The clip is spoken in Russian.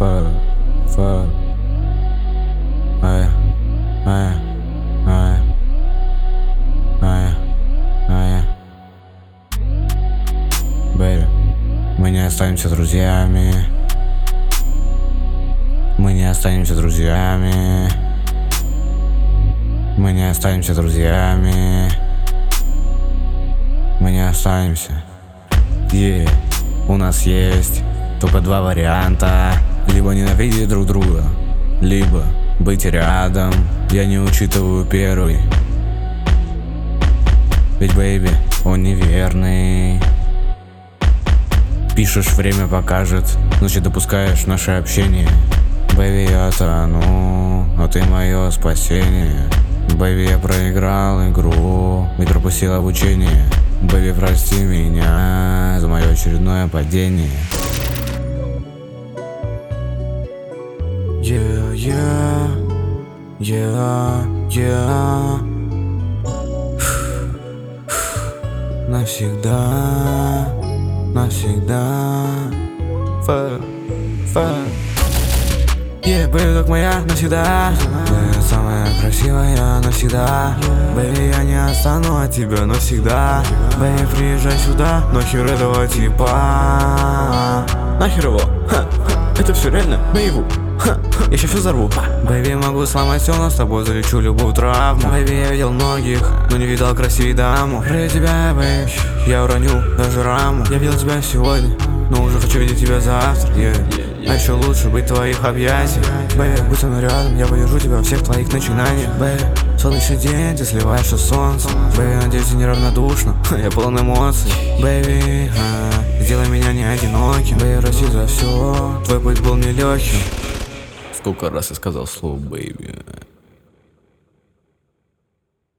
Fuck, fuck. Ай, ай, ай, ай, ай. Бэйби, мы не останемся друзьями. Мы не останемся друзьями. Мы не останемся друзьями. Мы не останемся. У нас есть только два варианта: либо ненавидеть друг друга, либо быть рядом. Я не учитываю первый, ведь бэйби, он неверный. Пишешь, время покажет, значит допускаешь наше общение. Бэйби, я тону, но ты мое спасение. Бэйби, я проиграл игру, ведь пропустил обучение. Бэйби, прости меня за мое очередное падение. Yeah, yeah, yeah, yeah. Навсегда, навсегда. Fuck, fuck. Бэйби, как моя навсегда. Ты самая красивая навсегда. Бэйби, я не отстану от тебя навсегда. Бэйби, приезжай сюда, нахер этого типа. Нахер его, это все реально наяву. Я сейчас все взорву. Бэйби, могу сломать все, но с тобой залечу любую травму. Бэйби, я видел многих, но не видел красивее даму. Ради тебя, бэйби, я уроню даже раму. Я видел тебя сегодня, но уже хочу видеть тебя завтра. А еще лучше быть в твоих объятиях. Бэйби, будь со мной рядом, я поддержу тебя во всех твоих начинаниях. Бэйби, солнечный день, ты сливаешься солнце. Бэйби, надеюсь, ты неравнодушна, я полон эмоций. Бэйби, сделай меня не одиноким. Бэйби, прости за все, твой путь был нелегким. Сколько раз я сказал слово бэйби.